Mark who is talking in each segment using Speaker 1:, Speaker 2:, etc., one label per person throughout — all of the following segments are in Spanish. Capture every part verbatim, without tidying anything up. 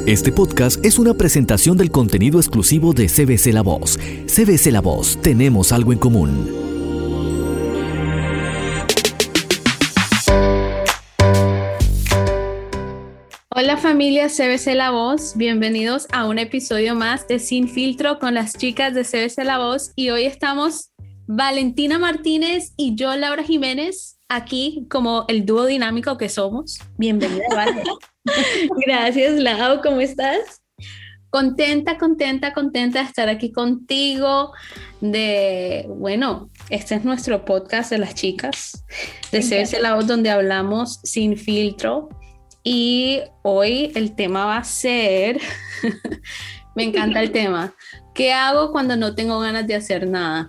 Speaker 1: Este podcast es una presentación del contenido exclusivo de C B C La Voz. C B C La Voz, tenemos algo en común.
Speaker 2: Hola familia C B C La Voz, bienvenidos a un episodio más de Sin Filtro con las chicas de C B C La Voz, y hoy estamos Valentina Martínez y yo, Laura Jiménez, aquí como el dúo dinámico que somos. Bienvenida, Vale.
Speaker 3: Gracias, Lau, ¿cómo estás?
Speaker 2: Contenta, contenta, contenta de estar aquí contigo. De, bueno, este es nuestro podcast de las chicas de C B C La Voz, donde hablamos sin filtro. Y hoy el tema va a ser, me encanta el tema, ¿qué hago cuando no tengo ganas de hacer nada?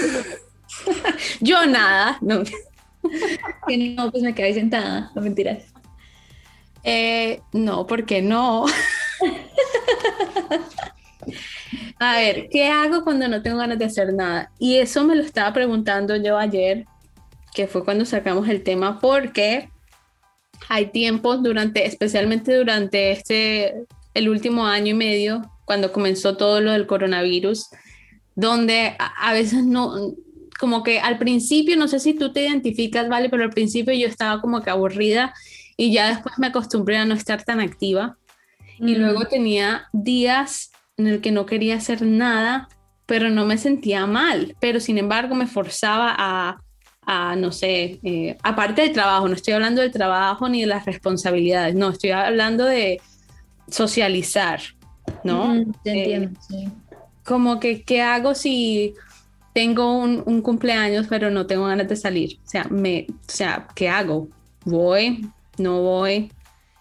Speaker 2: Yo nada. No,
Speaker 3: no pues me quedé sentada, no mentiras.
Speaker 2: Eh, no, ¿por qué no? A ver, ¿qué hago cuando no tengo ganas de hacer nada? Y eso me lo estaba preguntando yo ayer, que fue cuando sacamos el tema, porque hay tiempos durante, especialmente durante este, el último año y medio, cuando comenzó todo lo del coronavirus, donde a, a veces no, como que al principio, no sé si tú te identificas, Vale, pero al principio yo estaba como que aburrida y ya después me acostumbré a no estar tan activa. Mm. Y luego tenía días en el que no quería hacer nada, pero no me sentía mal, pero sin embargo me forzaba a a, no sé, eh, aparte del trabajo, no estoy hablando del trabajo ni de las responsabilidades, no, estoy hablando de socializar, ¿no?
Speaker 3: Mm, te entiendo, eh, sí.
Speaker 2: Como que, ¿qué hago si tengo un, un cumpleaños pero no tengo ganas de salir? O sea, me, o sea, ¿qué hago? ¿Voy? ¿No voy?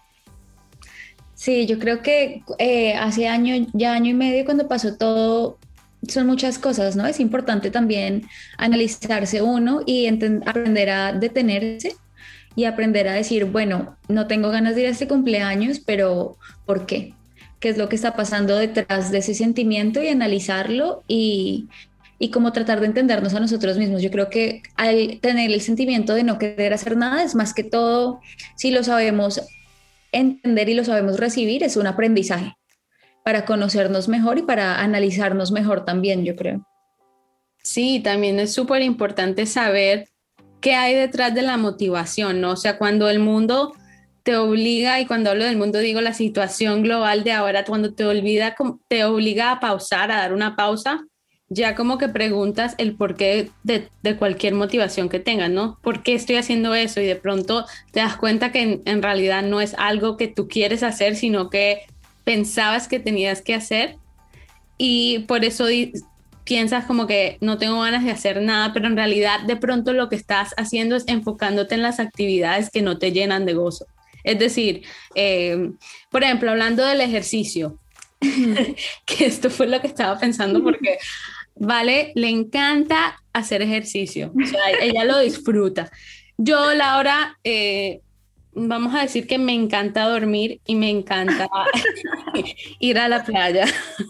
Speaker 3: Sí, yo creo que eh, hace año, ya año y medio, cuando pasó todo, son muchas cosas, ¿no? Es importante también analizarse uno y ent- aprender a detenerse y aprender a decir, bueno, no tengo ganas de ir a este cumpleaños, pero ¿por qué? ¿Qué es lo que está pasando detrás de ese sentimiento? Y analizarlo y, y como tratar de entendernos a nosotros mismos. Yo creo que al tener el sentimiento de no querer hacer nada, es más que todo, si lo sabemos entender y lo sabemos recibir, es un aprendizaje para conocernos mejor y para analizarnos mejor también, yo creo.
Speaker 2: Sí, también es súper importante saber qué hay detrás de la motivación, ¿no? O sea, cuando el mundo te obliga, y cuando hablo del mundo digo la situación global de ahora, cuando te, olvida, te obliga a pausar, a dar una pausa, ya como que preguntas el porqué de, de cualquier motivación que tengas, ¿no? ¿Por qué estoy haciendo eso? Y de pronto te das cuenta que en, en realidad no es algo que tú quieres hacer, sino que pensabas que tenías que hacer, y por eso di- piensas como que no tengo ganas de hacer nada, pero en realidad de pronto lo que estás haciendo es enfocándote en las actividades que no te llenan de gozo. Es decir, eh, por ejemplo, hablando del ejercicio, que esto fue lo que estaba pensando, porque Vale le encanta hacer ejercicio, o sea, ella lo disfruta. Yo, Laura, eh, vamos a decir que me encanta dormir y me encanta ir a la playa.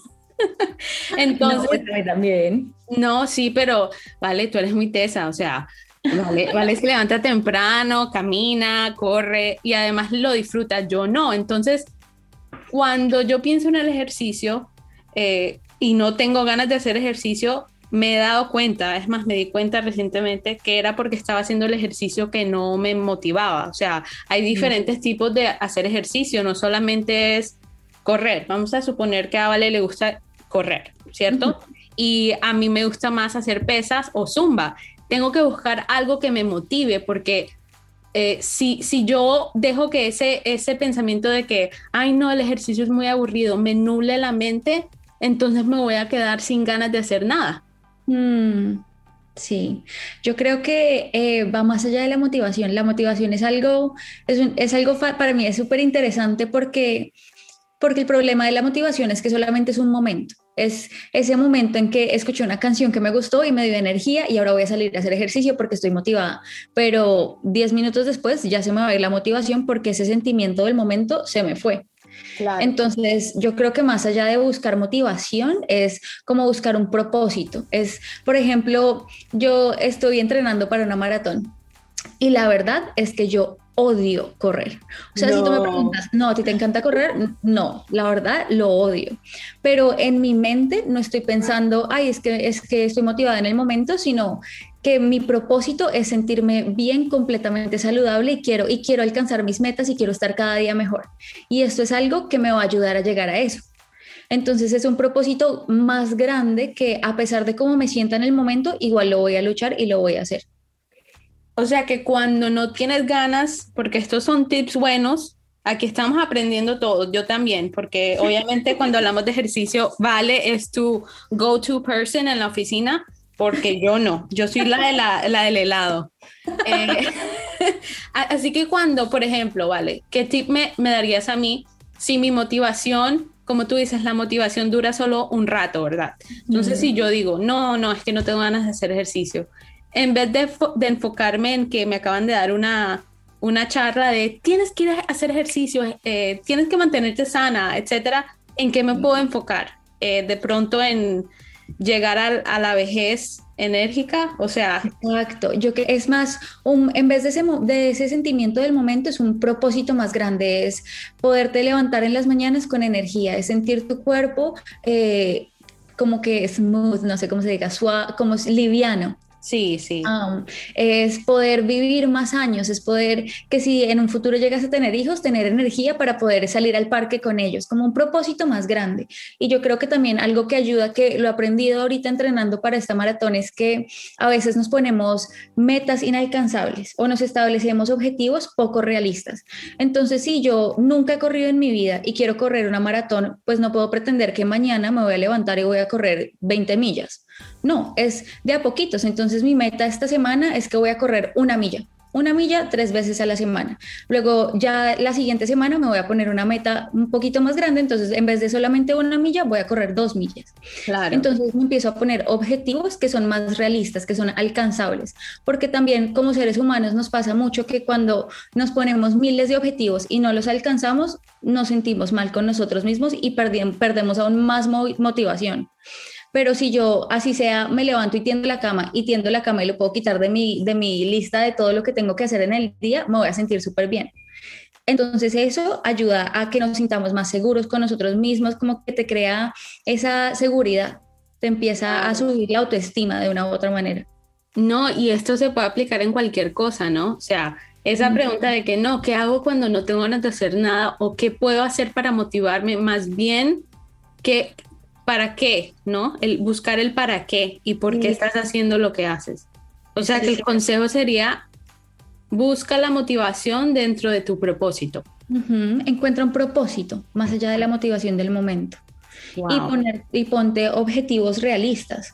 Speaker 2: Entonces,
Speaker 3: no, también.
Speaker 2: No, sí, pero Vale, tú eres muy tesa, o sea, Vale, Vale se levanta temprano, camina, corre y además lo disfruta. Yo no. Entonces, cuando yo pienso en el ejercicio eh, y no tengo ganas de hacer ejercicio, me he dado cuenta, es más, me di cuenta recientemente que era porque estaba haciendo el ejercicio que no me motivaba. O sea, hay diferentes tipos de hacer ejercicio, no solamente es correr. Vamos a suponer que a Vale le gusta correr, ¿cierto? Uh-huh. Y a mí me gusta más hacer pesas o zumba. Tengo que buscar algo que me motive, porque eh, si, si yo dejo que ese, ese pensamiento de que, ay no, el ejercicio es muy aburrido, me nuble la mente, entonces me voy a quedar sin ganas de hacer nada.
Speaker 3: Mm, sí, yo creo que eh, va más allá de la motivación. La motivación es algo, es, un, es algo fa- para mí es súper interesante porque, porque el problema de la motivación es que solamente es un momento. Es ese momento en que escuché una canción que me gustó y me dio energía y ahora voy a salir a hacer ejercicio porque estoy motivada. Pero diez minutos después ya se me va a ir la motivación porque ese sentimiento del momento se me fue.
Speaker 2: Claro.
Speaker 3: Entonces, yo creo que más allá de buscar motivación es como buscar un propósito. Es, por ejemplo, yo estoy entrenando para una maratón y la verdad es que yo odio correr. O sea, no. Si tú me preguntas, no, ¿a ti te encanta correr? No, la verdad lo odio. Pero en mi mente no estoy pensando, ay, es que, es que estoy motivada en el momento, sino que mi propósito es sentirme bien, completamente saludable y quiero, y quiero alcanzar mis metas y quiero estar cada día mejor. Y esto es algo que me va a ayudar a llegar a eso. Entonces es un propósito más grande que, a pesar de cómo me sienta en el momento, igual lo voy a luchar y lo voy a hacer.
Speaker 2: O sea que cuando no tienes ganas, porque estos son tips buenos, aquí estamos aprendiendo todo, yo también, porque obviamente cuando hablamos de ejercicio, Vale es tu go-to person en la oficina, porque yo no, yo soy la, de la, la del helado. Eh, así que cuando, por ejemplo, Vale, ¿qué tip me, me darías a mí si mi motivación, como tú dices, la motivación dura solo un rato, ¿verdad? Entonces, mm. si yo digo, no, no, es que no tengo ganas de hacer ejercicio, en vez de, de enfocarme en que me acaban de dar una, una charla de tienes que ir a hacer ejercicio, eh, tienes que mantenerte sana, etcétera, ¿en qué me puedo enfocar? Eh, de pronto en llegar a, a la vejez enérgica, o sea...
Speaker 3: Exacto, yo que es más, un, en vez de ese, de ese sentimiento del momento, es un propósito más grande, es poderte levantar en las mañanas con energía, es sentir tu cuerpo eh, como que smooth, no sé cómo se diga, suave, como liviano.
Speaker 2: Sí, sí.
Speaker 3: Um, es poder vivir más años, es poder que si en un futuro llegas a tener hijos, tener energía para poder salir al parque con ellos, como un propósito más grande. Y yo creo que también algo que ayuda, que lo he aprendido ahorita entrenando para esta maratón, es que a veces nos ponemos metas inalcanzables o nos establecemos objetivos poco realistas. Entonces, si yo nunca he corrido en mi vida y quiero correr una maratón, pues no puedo pretender que mañana me voy a levantar y voy a correr veinte millas. No, es de a poquitos. Entonces mi meta esta semana es que voy a correr una milla, una milla tres veces a la semana. Luego ya la siguiente semana me voy a poner una meta un poquito más grande, entonces en vez de solamente una milla voy a correr dos millas.
Speaker 2: Claro.
Speaker 3: Entonces me empiezo a poner objetivos que son más realistas, que son alcanzables, porque también como seres humanos nos pasa mucho que cuando nos ponemos miles de objetivos y no los alcanzamos, nos sentimos mal con nosotros mismos y perdemos, perdemos aún más motivación. Pero si yo, así sea, me levanto y tiendo la cama y tiendo la cama y lo puedo quitar de mi, de mi lista de todo lo que tengo que hacer en el día, me voy a sentir súper bien. Entonces eso ayuda a que nos sintamos más seguros con nosotros mismos, como que te crea esa seguridad, te empieza a subir la autoestima de una u otra manera.
Speaker 2: No, y esto se puede aplicar en cualquier cosa, ¿no? O sea, esa pregunta de que no, ¿qué hago cuando no tengo ganas de hacer nada? ¿O qué puedo hacer para motivarme? Más bien, que... ¿para qué? ¿No? El buscar el para qué y por qué estás haciendo lo que haces. O sea que el consejo sería, busca la motivación dentro de tu propósito.
Speaker 3: Uh-huh. Encuentra un propósito más allá de la motivación del momento. Wow. Y, poner, y ponte objetivos realistas.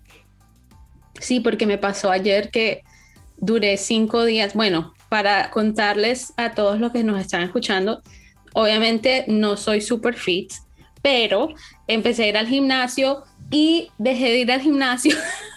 Speaker 2: Sí, porque me pasó ayer que duré cinco días, bueno, para contarles a todos los que nos están escuchando, obviamente no soy super fit, pero empecé a ir al gimnasio y dejé de ir al gimnasio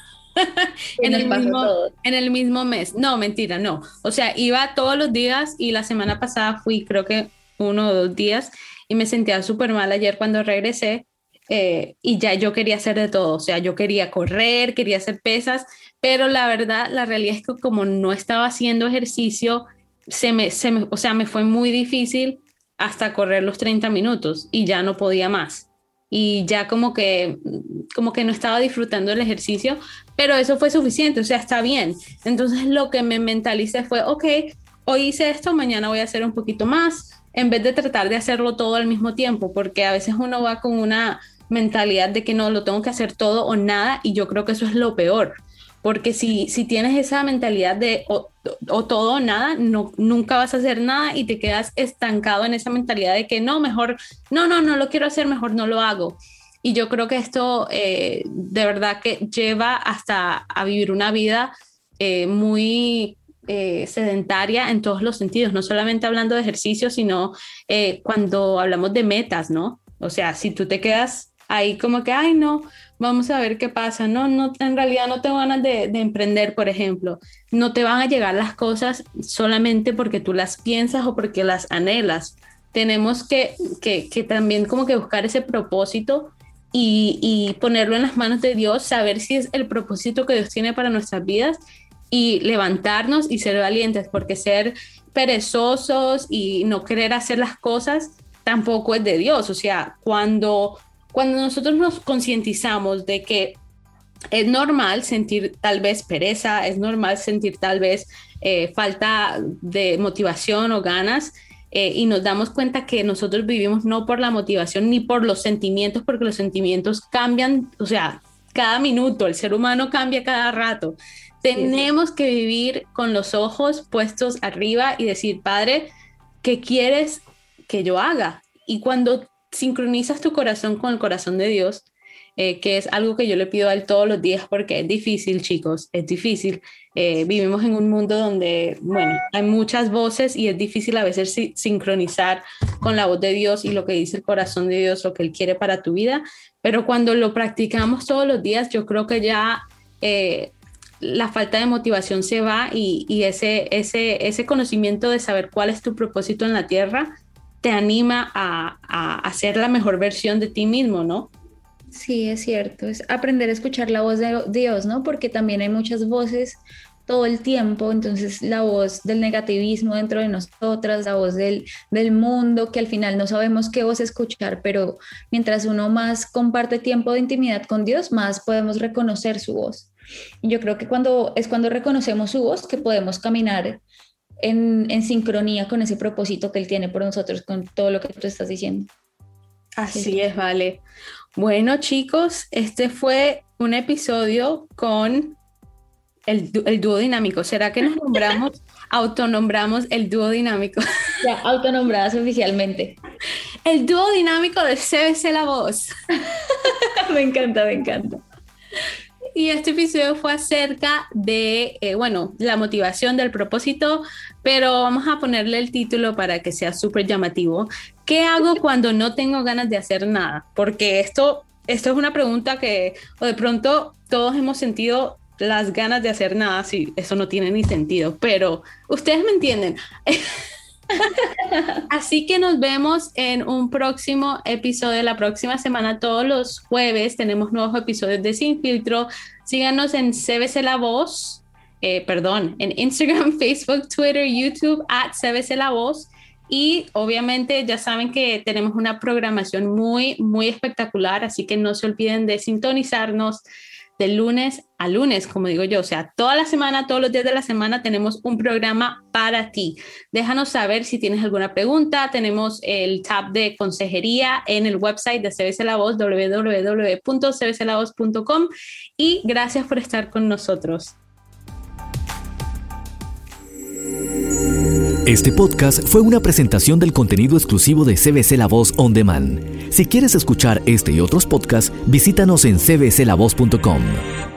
Speaker 2: en, el mismo, en el mismo mes. No, mentira, no. O sea, iba todos los días y la semana pasada fui creo que uno o dos días y me sentía súper mal ayer cuando regresé eh, y ya yo quería hacer de todo. O sea, yo quería correr, quería hacer pesas, pero la verdad, la realidad es que como no estaba haciendo ejercicio, se me, se me, o sea, me fue muy difícil hasta correr los treinta minutos y ya no podía más. Y ya como que, como que no estaba disfrutando del ejercicio, pero eso fue suficiente, o sea, está bien. Entonces lo que me mentalicé fue, ok, hoy hice esto, mañana voy a hacer un poquito más, en vez de tratar de hacerlo todo al mismo tiempo, porque a veces uno va con una mentalidad de que no, lo tengo que hacer todo o nada, y yo creo que eso es lo peor. Porque si, si tienes esa mentalidad de o, o todo o nada, no, nunca vas a hacer nada y te quedas estancado en esa mentalidad de que no, mejor, no, no, no lo quiero hacer, mejor no lo hago. Y yo creo que esto eh, de verdad que lleva hasta a vivir una vida eh, muy eh, sedentaria en todos los sentidos, no solamente hablando de ejercicio, sino eh, cuando hablamos de metas, ¿no? O sea, si tú te quedas ahí como que, ay, no, vamos a ver qué pasa. No, no, en realidad no tengo ganas de, de emprender, por ejemplo. No te van a llegar las cosas solamente porque tú las piensas o porque las anhelas. Tenemos que, que, que también como que buscar ese propósito y, y ponerlo en las manos de Dios, saber si es el propósito que Dios tiene para nuestras vidas y levantarnos y ser valientes, porque ser perezosos y no querer hacer las cosas tampoco es de Dios. O sea, cuando, cuando nosotros nos concientizamos de que es normal sentir tal vez pereza, es normal sentir tal vez eh, falta de motivación o ganas, eh, y nos damos cuenta que nosotros vivimos no por la motivación ni por los sentimientos, porque los sentimientos cambian, o sea, cada minuto, el ser humano cambia cada rato. Tenemos que vivir con los ojos puestos arriba y decir, Padre, ¿qué quieres que yo haga? Y cuando sincronizas tu corazón con el corazón de Dios, eh, que es algo que yo le pido a Él todos los días, porque es difícil, chicos, es difícil. Eh, vivimos en un mundo donde, bueno, hay muchas voces y es difícil a veces si- sincronizar con la voz de Dios y lo que dice el corazón de Dios, lo que Él quiere para tu vida. Pero cuando lo practicamos todos los días, yo creo que ya eh, la falta de motivación se va y, y ese, ese, ese conocimiento de saber cuál es tu propósito en la tierra te anima a, a, a ser la mejor versión de ti mismo, ¿no?
Speaker 3: Sí, es cierto, es aprender a escuchar la voz de Dios, ¿no? Porque también hay muchas voces todo el tiempo, entonces la voz del negativismo dentro de nosotras, la voz del, del mundo, que al final no sabemos qué voz escuchar, pero mientras uno más comparte tiempo de intimidad con Dios, más podemos reconocer su voz. Y yo creo que cuando es cuando reconocemos su voz que podemos caminar en, en sincronía con ese propósito que Él tiene por nosotros, con todo lo que tú estás diciendo.
Speaker 2: Así
Speaker 3: Sí.
Speaker 2: es, vale. Bueno, chicos, este fue un episodio con el, du- el dúo dinámico. ¿Será que nos nombramos, autonombramos el dúo dinámico?
Speaker 3: Ya autonombradas oficialmente.
Speaker 2: El dúo dinámico de C B C La Voz.
Speaker 3: Me encanta, me encanta.
Speaker 2: Y este episodio fue acerca de, eh, bueno, la motivación del propósito, pero vamos a ponerle el título para que sea súper llamativo. ¿Qué hago cuando no tengo ganas de hacer nada? Porque esto, esto es una pregunta que, o de pronto todos hemos sentido las ganas de hacer nada, sí, eso no tiene ni sentido, pero ustedes me entienden. Así que nos vemos en un próximo episodio. La próxima semana, todos los jueves, tenemos nuevos episodios de Sin Filtro. Síganos en C B C La Voz, eh, perdón, en Instagram, Facebook, Twitter, YouTube, at C B C La Voz. Y obviamente ya saben que tenemos una programación muy, muy espectacular, así que no se olviden de sintonizarnos de lunes a lunes, como digo yo. O sea, toda la semana, todos los días de la semana tenemos un programa para ti. Déjanos saber si tienes alguna pregunta. Tenemos el tab de consejería en el website de C B C La Voz, doble u doble u doble u punto c b c la voz punto com. Y gracias por estar con nosotros.
Speaker 1: Este podcast fue una presentación del contenido exclusivo de C B C La Voz On Demand. Si quieres escuchar este y otros podcasts, visítanos en c b c la voz punto com.